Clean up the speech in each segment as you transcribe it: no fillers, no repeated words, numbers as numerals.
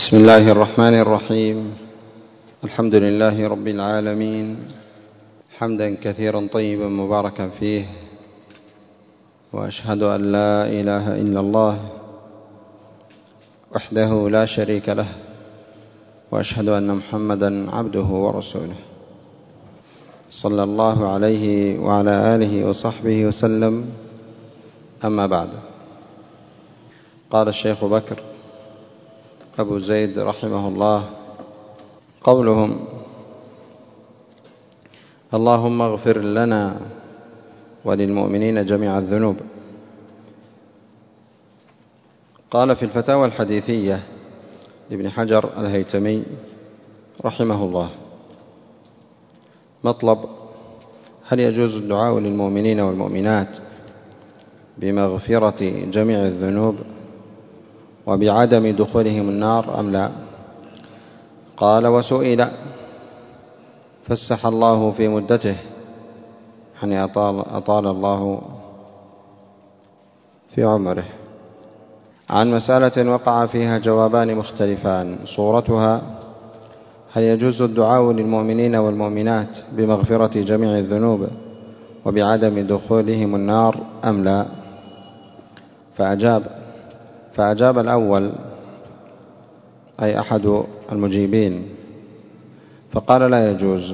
بسم الله الرحمن الرحيم. الحمد لله رب العالمين، حمدا كثيرا طيبا مباركا فيه، وأشهد أن لا إله إلا الله وحده لا شريك له، وأشهد أن محمدا عبده ورسوله، صلى الله عليه وعلى آله وصحبه وسلم. أما بعد، قال الشيخ بكر أبو زيد رحمه الله: قولهم اللهم اغفر لنا وللمؤمنين جميع الذنوب. قال في الفتاوى الحديثية لابن حجر الهيتمي رحمه الله: مطلب: هل يجوز الدعاء للمؤمنين والمؤمنات بمغفرة جميع الذنوب وبعدم دخولهم النار أم لا؟ قال: وسئل فسح الله في مدته، يعني أطال الله في عمره، عن مسألة وقع فيها جوابان مختلفان، صورتها: هل يجوز الدعاء للمؤمنين والمؤمنات بمغفرة جميع الذنوب وبعدم دخولهم النار أم لا؟ فأجاب الأول، أي أحد المجيبين، فقال: لا يجوز.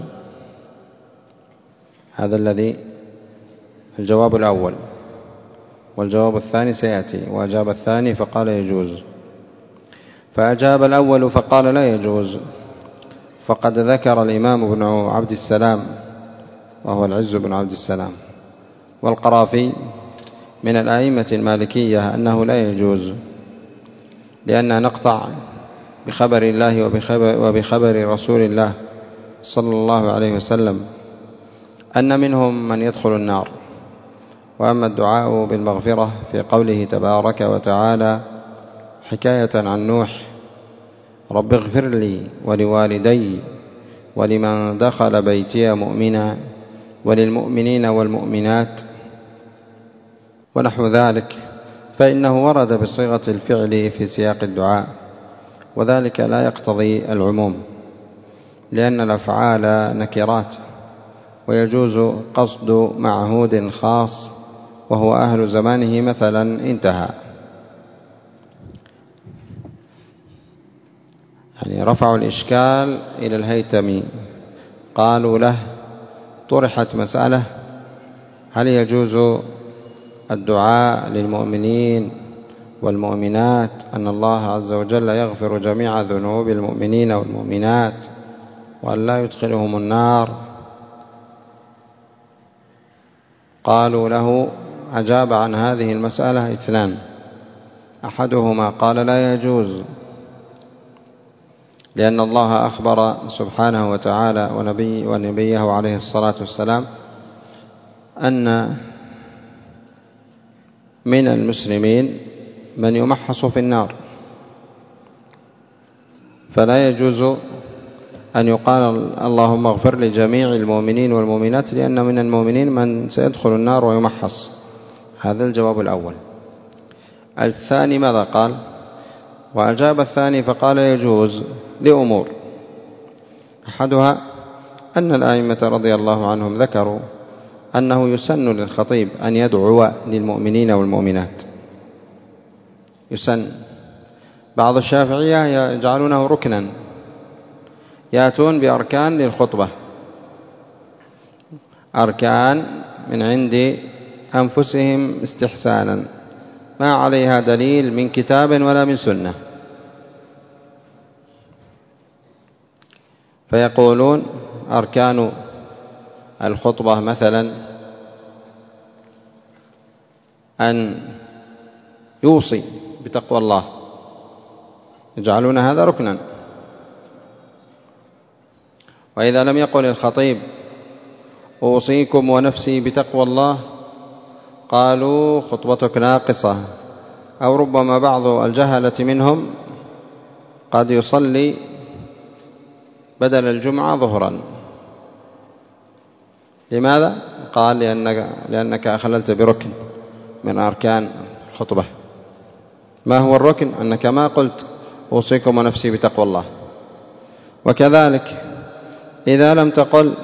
هذا الذي الجواب الأول، والجواب الثاني سيأتي. وأجاب الثاني فقال: يجوز. فأجاب الأول فقال: لا يجوز، فقد ذكر الإمام ابن عبد السلام، وهو العز بن عبد السلام، والقرافي من الأئمة المالكية أنه لا يجوز، لأننا نقطع بخبر الله وبخبر رسول الله صلى الله عليه وسلم أن منهم من يدخل النار. وأما الدعاء بالمغفرة في قوله تبارك وتعالى حكاية عن نوح: رب اغفر لي ولوالدي ولمن دخل بيتي مؤمنا وللمؤمنين والمؤمنات ونحو ذلك، فإنه ورد بصيغة الفعل في سياق الدعاء، وذلك لا يقتضي العموم، لأن الأفعال نكرات، ويجوز قصد معهود خاص وهو أهل زمانه مثلا. انتهى. يعني رفعوا الإشكال إلى الهيتمي، قالوا له: طرحت مسألة: هل يجوز الدعاء للمؤمنين والمؤمنات أن الله عز وجل يغفر جميع ذنوب المؤمنين والمؤمنات وأن لا يدخلهم النار؟ قالوا له: أجاب عن هذه المسألة اثنان: أحدهما قال: لا يجوز، لأن الله أخبر سبحانه وتعالى ونبيه عليه الصلاة والسلام أن من المسلمين من يمحص في النار، فلا يجوز أن يقال اللهم اغفر لجميع المؤمنين والمؤمنات، لأن من المؤمنين من سيدخل النار ويمحص. هذا الجواب الأول. الثاني ماذا قال؟ وأجاب الثاني فقال: يجوز لأمور: أحدها أن الأئمة رضي الله عنهم ذكروا أنه يسن للخطيب أن يدعو للمؤمنين والمؤمنات، يسن. بعض الشافعية يجعلونه ركنا، يأتون بأركان للخطبة، أركان من عند أنفسهم استحسانا، ما عليها دليل من كتاب ولا من سنة، فيقولون أركان الخطبة مثلا أن يوصي بتقوى الله، يجعلون هذا ركنا. وإذا لم يقل الخطيب أوصيكم ونفسي بتقوى الله، قالوا خطبتك ناقصة، أو ربما بعض الجهلة منهم قد يصلي بدل الجمعة ظهرا. لماذا؟ قال: لأنك أخللت بركن من أركان الخطبة. ما هو الركن؟ أنك ما قلت أوصيكم ونفسي بتقوى الله. وكذلك إذا لم تقل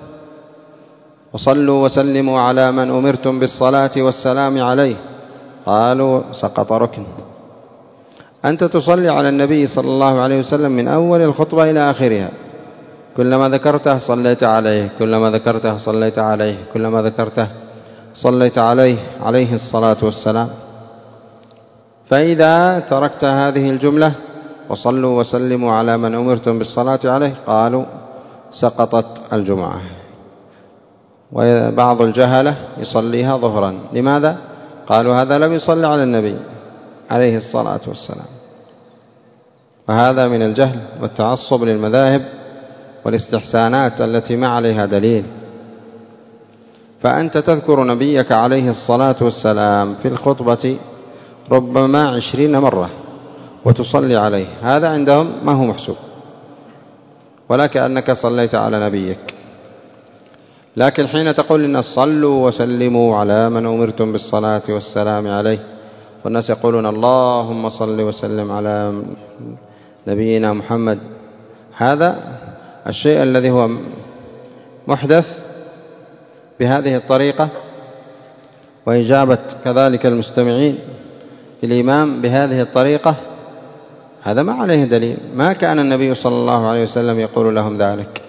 وصلوا وسلموا على من أمرتم بالصلاة والسلام عليه، قالوا سقط ركن. أنت تصلي على النبي صلى الله عليه وسلم من أول الخطبة إلى آخرها، كلما ذكرته صليت عليه، كلما ذكرته صليت عليه، كلما ذكرته صليت عليه، عليه الصلاة والسلام. فإذا تركت هذه الجملة وصلوا وسلموا على من أمرتم بالصلاة عليه، قالوا سقطت الجمعة. وبعض الجهلة يصليها ظهرا. لماذا؟ قالوا هذا لم يصلي على النبي عليه الصلاة والسلام. وهذا من الجهل والتعصب للمذاهب والاستحسانات التي ما عليها دليل. فأنت تذكر نبيك عليه الصلاة والسلام في الخطبة ربما 20 مرة وتصلي عليه، هذا عندهم ما هو محسوب، ولا كأنك صليت على نبيك. لكن حين تقول للناس صلوا وسلموا على من أمرتم بالصلاة والسلام عليه، والناس يقولون اللهم صل وسلم على نبينا محمد، هذا الشيء الذي هو محدث بهذه الطريقة، وإجابة كذلك المستمعين الإمام بهذه الطريقة، هذا ما عليه دليل، ما كان النبي صلى الله عليه وسلم يقول لهم ذلك.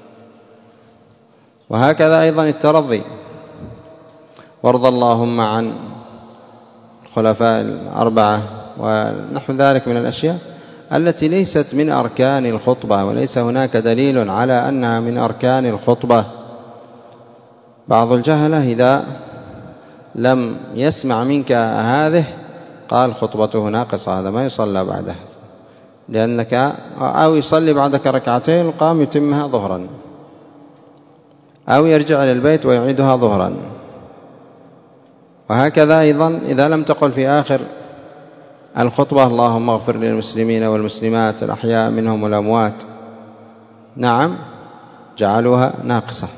وهكذا أيضا الترضي، وارض اللهم عن الخلفاء الأربعة ونحو ذلك من الأشياء التي ليست من أركان الخطبة، وليس هناك دليل على أنها من أركان الخطبة. بعض الجهلة إذا لم يسمع منك هذه قال خطبته ناقصة، هذا ما يصلى بعده، لأنك أو يصلي بعدك ركعتين وقام يتمها ظهرا، أو يرجع إلى البيت ويعيدها ظهرا. وهكذا أيضا إذا لم تقل في آخر الخطبة اللهم اغفر للمسلمين والمسلمات الأحياء منهم والأموات، نعم جعلوها ناقصة.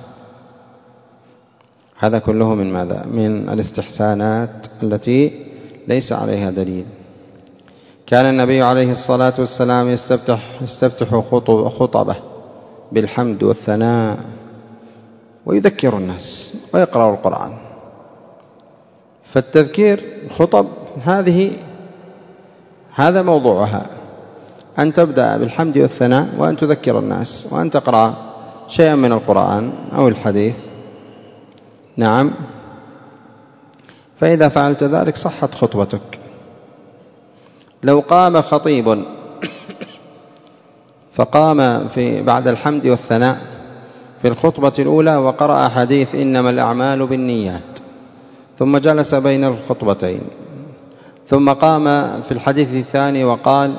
هذا كله من ماذا؟ من الاستحسانات التي ليس عليها دليل. كان النبي عليه الصلاة والسلام يستفتح خطبه بالحمد والثناء ويذكر الناس ويقرأ القرآن. فالتذكير الخطب هذا موضوعها، أن تبدأ بالحمد والثناء وأن تذكر الناس وأن تقرأ شيئا من القرآن أو الحديث، نعم. فإذا فعلت ذلك صحت خطبتك. لو قام خطيب فقام بعد الحمد والثناء في الخطبة الأولى وقرأ حديث إنما الأعمال بالنيات، ثم جلس بين الخطبتين، ثم قام في الحديث الثاني وقال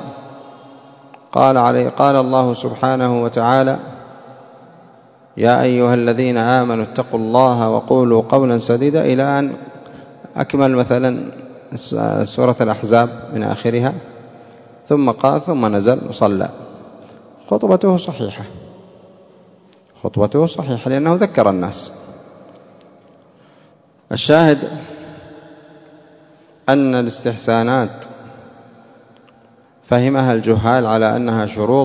قال الله سبحانه وتعالى يا أيها الذين آمنوا اتقوا الله وقولوا قولا سديدا، إلى أن أكمل مثلا سورة الأحزاب من آخرها، ثم قال ثم نزل وصلى. خطبته صحيحة، خطبته صحيحة لأنه ذكر الناس. الشاهد أن الاستحسانات فهمها الجهال على أنها شروط،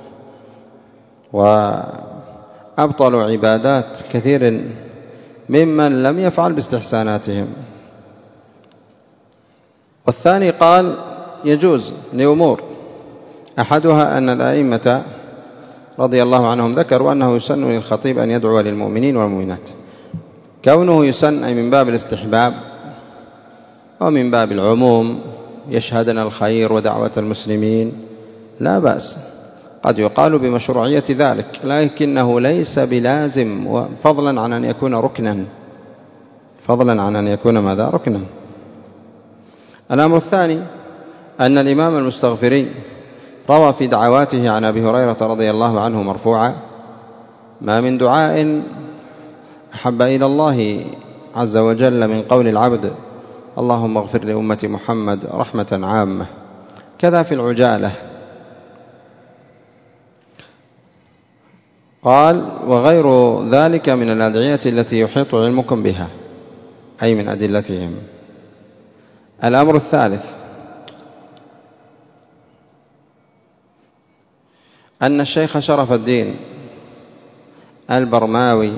وأبطلوا عبادات كثير ممن لم يفعل باستحساناتهم. والثاني قال يجوز لأمور، أحدها أن الأئمة رضي الله عنهم ذكروا أنه يسن للخطيب أن يدعو للمؤمنين والمؤمنات. كونه يسن أي من باب الاستحباب ومن باب العموم، يشهدنا الخير ودعوة المسلمين لا بأس، قد يقال بمشروعية ذلك، لكنه ليس بلازم، فضلا عن أن يكون ركنا، فضلا عن أن يكون ماذا؟ ركنا. الأمر الثاني أن الإمام المستغفري روى في دعواته عن أبي هريرة رضي الله عنه مرفوعا ما من دعاء أحب إلى الله عز وجل من قول العبد اللهم اغفر لأمة محمد رحمة عامة. كذا في العجالة. قال وغير ذلك من الأدعية التي يحيط علمكم بها، أي من أدلتهم. الأمر الثالث أن الشيخ شرف الدين البرماوي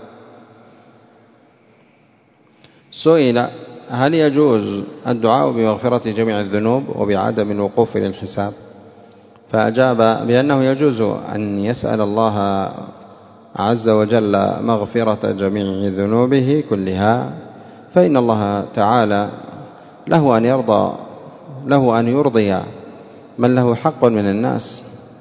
سئل: هل يجوز الدعاء بمغفرة جميع الذنوب وبعدم الوقوف للحساب؟ فأجاب بأنه يجوز أن يسأل الله عز وجل مغفرة جميع ذنوبه كلها، فإن الله تعالى له أن يرضي من له حق من الناس،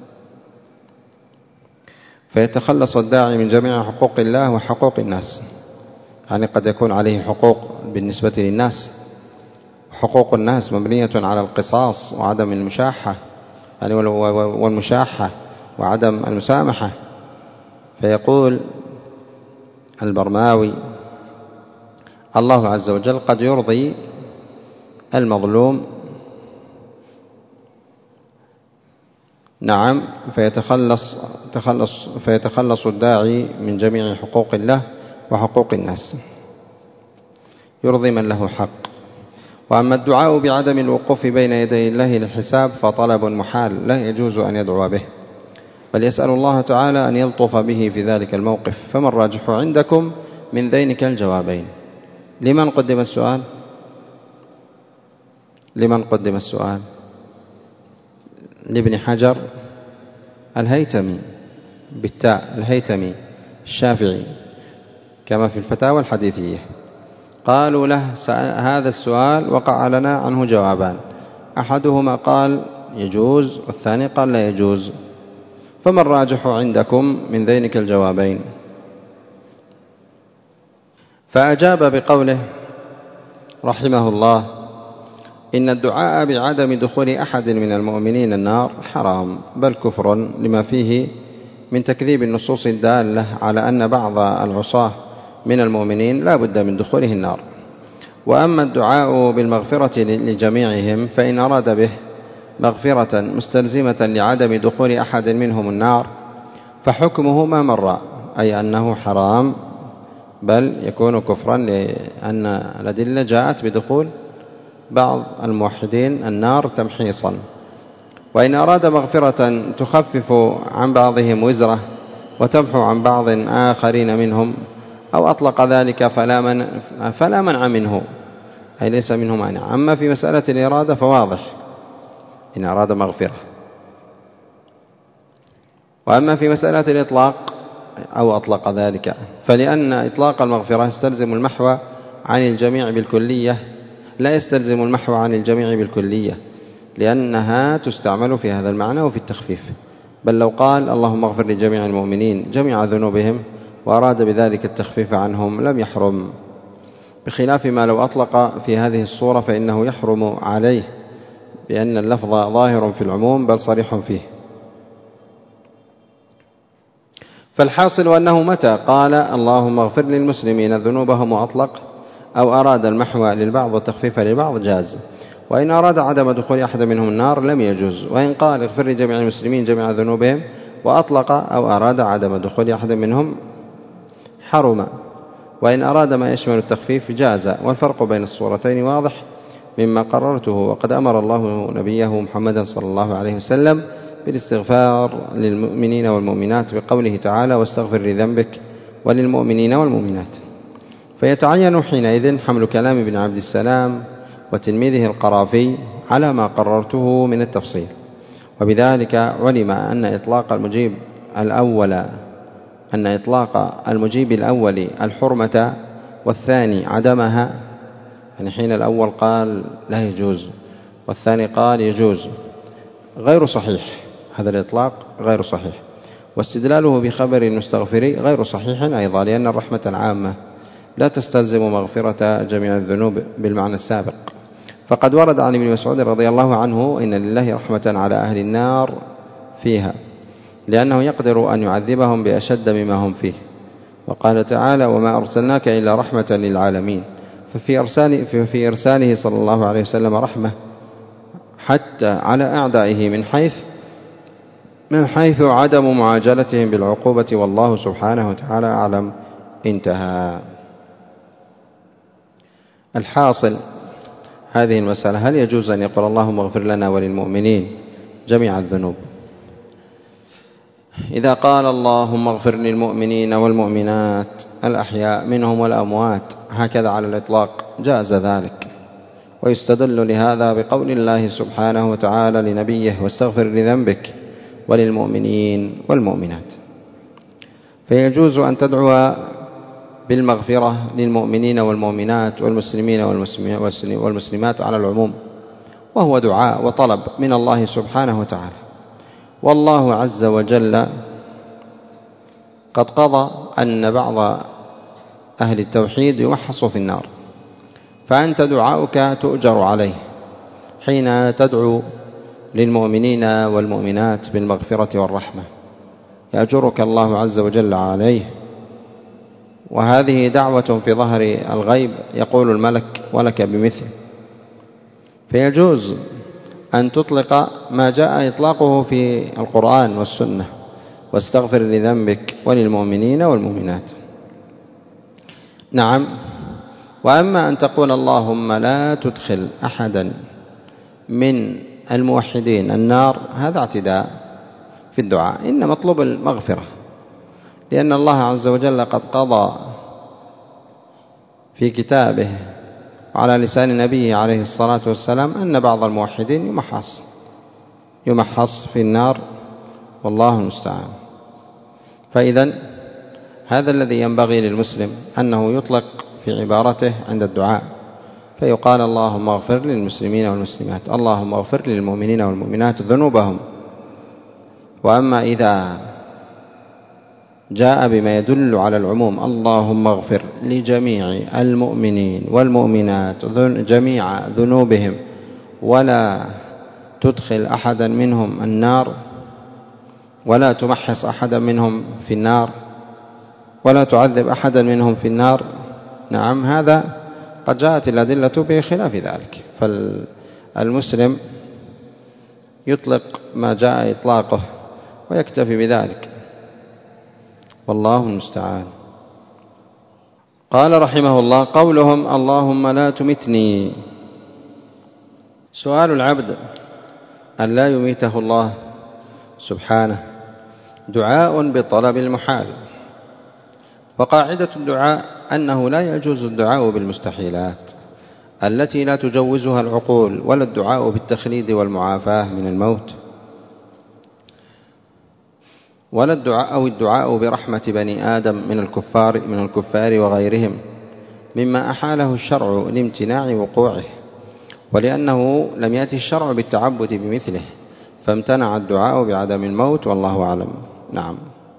فيتخلص الداعي من جميع حقوق الله وحقوق الناس. يعني قد يكون عليه حقوق بالنسبة للناس، حقوق الناس مبنية على القصاص وعدم المشاحة، يعني والمشاحة وعدم المسامحة. فيقول البرماوي: الله عز وجل قد يرضي المظلوم، نعم، فيتخلص الداعي من جميع حقوق الله وحقوق الناس، يرضي من له حق. وأما الدعاء بعدم الوقوف بين يدي الله للحساب فطلب محال لا يجوز أن يدعو به، بل يسأل الله تعالى أن يلطف به في ذلك الموقف. فما الراجح عندكم من ذينك الجوابين؟ لمن قدم السؤال؟ لابن حجر الهيتمي بالتاء، الهيتمي الشافعي كما في الفتاوى الحديثية. قالوا له: هذا السؤال وقع لنا عنه جوابان، أحدهما قال يجوز والثاني قال لا يجوز، فما الراجح عندكم من ذينك الجوابين؟ فأجاب بقوله رحمه الله: إن الدعاء بعدم دخول أحد من المؤمنين النار حرام، بل كفر، لما فيه من تكذيب النصوص الدالة على أن بعض العصاة من المؤمنين لا بد من دخوله النار. وأما الدعاء بالمغفرة لجميعهم فإن أراد به مغفرة مستلزمة لعدم دخول أحد منهم النار فحكمه ما مر، أي أنه حرام، بل يكون كفرا، لأن الأدلة جاءت بدخول بعض الموحدين النار تمحيصا. وإن أراد مغفرة تخفف عن بعضهم وزره وتمحو عن بعض آخرين منهم أو أطلق ذلك فلا منع منه، أي ليس منه مانع. أما في مسألة الإرادة فواضح إن أراد مغفرة. وأما في مسألة الإطلاق أو أطلق ذلك، فلأن إطلاق المغفرة يستلزم المحو عن الجميع بالكلية، لا يستلزم المحو عن الجميع بالكلية، لأنها تستعمل في هذا المعنى وفي التخفيف. بل لو قال اللهم اغفر لجميع المؤمنين جميع ذنوبهم وأراد بذلك التخفيف عنهم لم يحرم، بخلاف ما لو أطلق في هذه الصورة فإنه يحرم عليه، بأن اللفظ ظاهر في العموم بل صريح فيه. فالحاصل أنه متى قال اللهم اغفر للمسلمين ذنوبهم وأطلق، أو أراد المحو للبعض والتخفيف للبعض، جاز. وإن أراد عدم دخول أحد منهم النار لم يجوز. وإن قال اغفر لجميع المسلمين جميع ذنوبهم وأطلق أو أراد عدم دخول أحد منهم حرم. وإن أراد ما يشمل التخفيف جاز. والفرق بين الصورتين واضح مما قررته. وقد أمر الله نبيه محمدا صلى الله عليه وسلم بالاستغفار للمؤمنين والمؤمنات بقوله تعالى واستغفر لذنبك وللمؤمنين والمؤمنات. فيتعين حينئذ حمل كلام ابن عبد السلام وتلميذه القرافي على ما قررته من التفصيل. وبذلك علم أن إطلاق المجيب الأول الحرمة والثاني عدمها، يعني حين الأول قال لا يجوز والثاني قال يجوز، غير صحيح. هذا الإطلاق غير صحيح. واستدلاله بخبر المستغفر غير صحيح أيضا، لأن الرحمة العامة لا تستلزم مغفرة جميع الذنوب بالمعنى السابق. فقد ورد عن ابن مسعود رضي الله عنه إن لله رحمة على أهل النار فيها، لأنه يقدر أن يعذبهم بأشد مما هم فيه. وقال تعالى وما أرسلناك إلا رحمة للعالمين. ففي إرساله صلى الله عليه وسلم رحمة حتى على أعدائه من حيث عدم معاجلتهم بالعقوبة، والله سبحانه وتعالى أعلم. انتهى. الحاصل هذه المسألة: هل يجوز أن يقول اللهم اغفر لنا وللمؤمنين جميع الذنوب؟ إذا قال اللهم اغفر للمؤمنين والمؤمنات الأحياء منهم والأموات هكذا على الإطلاق جاز ذلك، ويستدل لهذا بقول الله سبحانه وتعالى لنبيه واستغفر لذنبك وللمؤمنين والمؤمنات. فيجوز أن تدعو بالمغفرة للمؤمنين والمؤمنات والمسلمين والمسلمات على العموم، وهو دعاء وطلب من الله سبحانه وتعالى. والله عز وجل قد قضى أن بعض أهل التوحيد يمحص في النار، فأنت دعاؤك تؤجر عليه حين تدعو للمؤمنين والمؤمنات بالمغفرة والرحمة، يأجرك الله عز وجل عليه. وهذه دعوة في ظهر الغيب يقول الملك ولك بمثل. فيجوز أن تطلق ما جاء إطلاقه في القرآن والسنة، واستغفر لذنبك وللمؤمنين والمؤمنات. نعم. وأما أن تقول اللهم لا تدخل أحدا من الموحدين النار، هذا اعتداء في الدعاء، إن مطلوب المغفرة، لأن الله عز وجل قد قضى في كتابه على لسان نبيه عليه الصلاة والسلام أن بعض الموحدين يمحص في النار، والله المستعان. فإذا هذا الذي ينبغي للمسلم أنه يطلق في عبارته عند الدعاء، فيقال اللهم اغفر للمسلمين والمسلمات، اللهم اغفر للمؤمنين والمؤمنات ذنوبهم. وأما إذا جاء بما يدل على العموم، اللهم اغفر لجميع المؤمنين والمؤمنات جميع ذنوبهم ولا تدخل أحدا منهم النار، ولا تمحص أحدا منهم في النار، ولا تعذب أحدا منهم في النار، نعم، هذا قد جاءت الأدلة بخلاف ذلك. فالمسلم يطلق ما جاء إطلاقه ويكتفي بذلك، والله المستعان. قال رحمه الله: قولهم اللهم لا تمتني. سؤال العبد أن لا يميته الله سبحانه دعاء بطلب المحال، وقاعدة الدعاء أنه لا يجوز الدعاء بالمستحيلات التي لا تجوزها العقول، ولا الدعاء بالتخليد والمعافاة من الموت، ولا الدعاء برحمة بني آدم من الكفار وغيرهم مما أحاله الشرع لامتناع وقوعه، ولأنه لم يأتي الشرع بالتعبد بمثله، فامتنع الدعاء بعدم الموت، والله أعلم. نعم.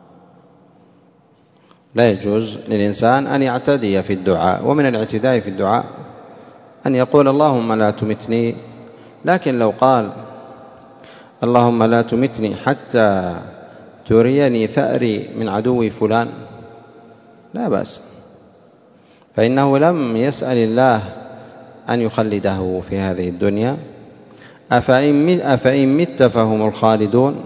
لا يجوز للإنسان أن يعتدي في الدعاء، ومن الاعتداء في الدعاء أن يقول اللهم لا تمتني، لكن لو قال اللهم لا تمتني حتى تريني ثأري من عدو فلان لا بأس، فإنه لم يسأل الله أن يخلده في هذه الدنيا. أفإن مت فهم الخالدون،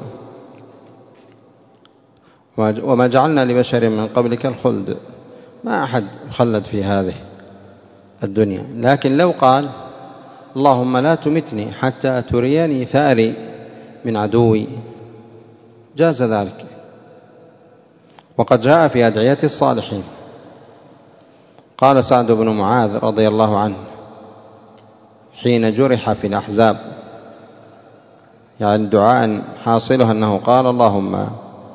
وما جعلنا لبشر من قبلك الخلد، ما أحد يخلد في هذه الدنيا. لكن لو قال اللهم لا تمتني حتى تريني ثأري من عدوي جاز ذلك. وقد جاء في أدعية الصالحين، قال سعد بن معاذ رضي الله عنه حين جرح في الأحزاب، يعني دعاء حاصله أنه قال اللهم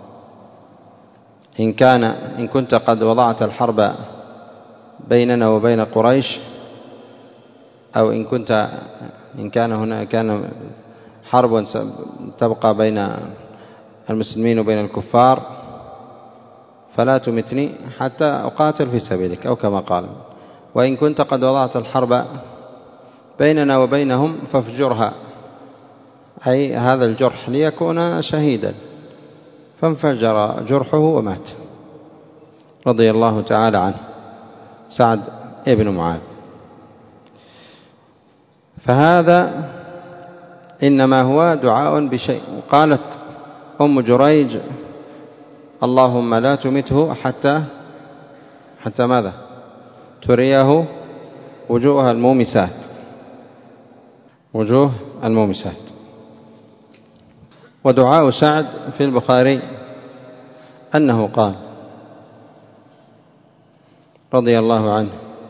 إن كنت قد وضعت الحرب بيننا وبين قريش، أو إن كان حرب تبقى بين المسلمين وبين الكفار، فلا تمتني حتى أقاتل في سبيلك، أو كما قال. وإن كنت قد وضعت الحرب بيننا وبينهم فافجرها، أي هذا الجرح ليكون شهيدا، فانفجر جرحه ومات رضي الله تعالى عنه سعد ابن معاذ. فهذا إنما هو دعاء بشيء. قالت أم جريج اللهم لا تمته حتى ماذا؟ تريه وجوه المومسات. ودعاء سعد في البخاري أنه قال رضي الله عنه: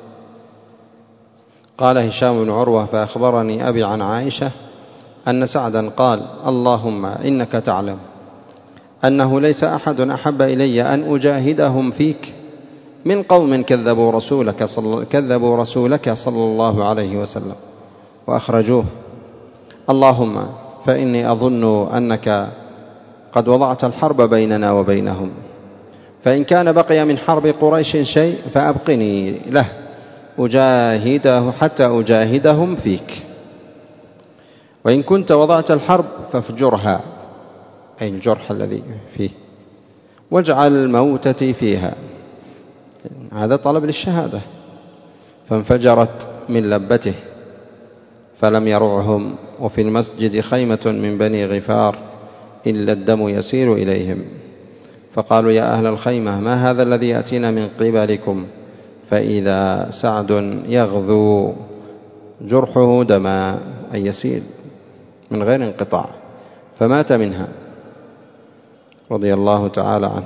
قال هشام بن عروة: فأخبرني أبي عن عائشة أن سعدا قال: اللهم إنك تعلم أنه ليس أحد أحب إلي أن أجاهدهم فيك من قوم كذبوا رسولك صلى الله عليه وسلم وأخرجوه. اللهم فإني أظن أنك قد وضعت الحرب بيننا وبينهم، فإن كان بقي من حرب قريش شيء فأبقني له أجاهده حتى أجاهدهم فيك، وإن كنت وضعت الحرب فافجرها، أي الجرح الذي فيه، واجعل موتتي فيها. هذا طلب للشهادة. فانفجرت من لبته فلم يرعهم، وفي المسجد خيمة من بني غفار إلا الدم يسير إليهم، فقالوا: يا أهل الخيمة، ما هذا الذي يأتينا من قبلكم؟ فإذا سعد يغذو جرحه دما، أي يسيل من غير انقطاع، فمات منها رضي الله تعالى عنه.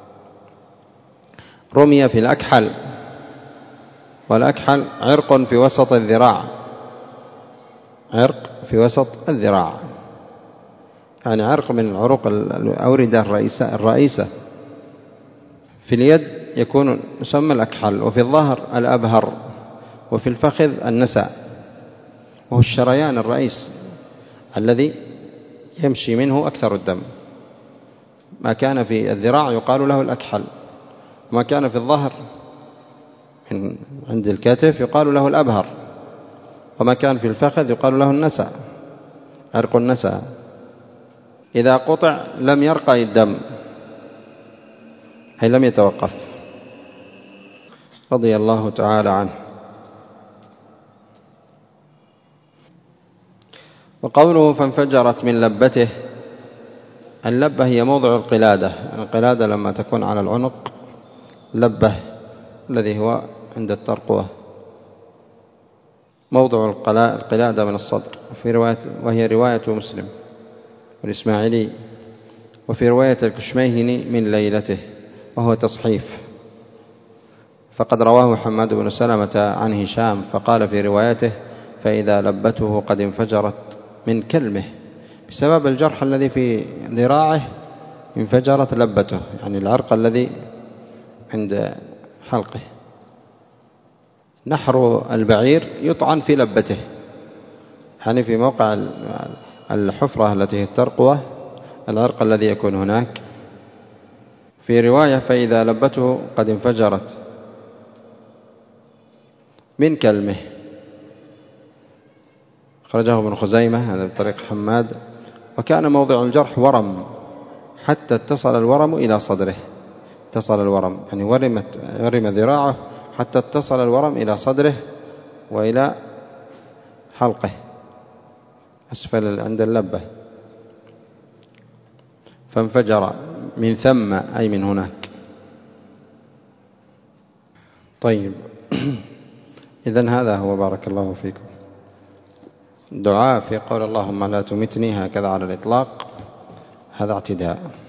رمي في الأكحل، والأكحل عرق في وسط الذراع، عرق في وسط الذراع، يعني عرق من العروق الأوردة الرئيسة. في اليد يكون يسمى الأكحل، وفي الظهر الأبهر، وفي الفخذ النسا، وهو الشريان الرئيس الذي يمشي منه أكثر الدم. ما كان في الذراع يقال له الأكحل، وما كان في الظهر عند الكتف يقال له الأبهر، وما كان في الفخذ يقال له النسا، عرق النسا. إذا قطع لم يرقى الدم، أي لم يتوقف، رضي الله تعالى عنه. وقوله فانفجرت من لبته، اللبة هي موضع القلادة، القلادة لما تكون على العنق، لبة الذي هو عند الترقوة، موضع القلادة من الصدر، وهي رواية مسلم والإسماعيلي. وفي رواية الكشميهني من ليلته، وهو تصحيف، فقد رواه حماد بن سلمة عن هشام فقال في روايته: فإذا لبته قد انفجرت من كلمه، بسبب الجرح الذي في ذراعه انفجرت لبته، يعني العرق الذي عند حلقه. نحر البعير يطعن في لبته، يعني في موقع الحفرة التي هي الترقوة، العرق الذي يكون هناك. في رواية فإذا لبته قد انفجرت من كلمه، خرجه ابن خزيمة هذا بطريق حماد. وكان موضع الجرح ورم حتى اتصل الورم إلى صدره، اتصل الورم يعني ورم ذراعه حتى اتصل الورم إلى صدره وإلى حلقه أسفل عند اللبة، فانفجر من ثم أي من هناك. طيب إذن هذا هو، بارك الله فيكم. دعاء في قول اللهم لا تمتني هكذا على الإطلاق، هذا اعتداء.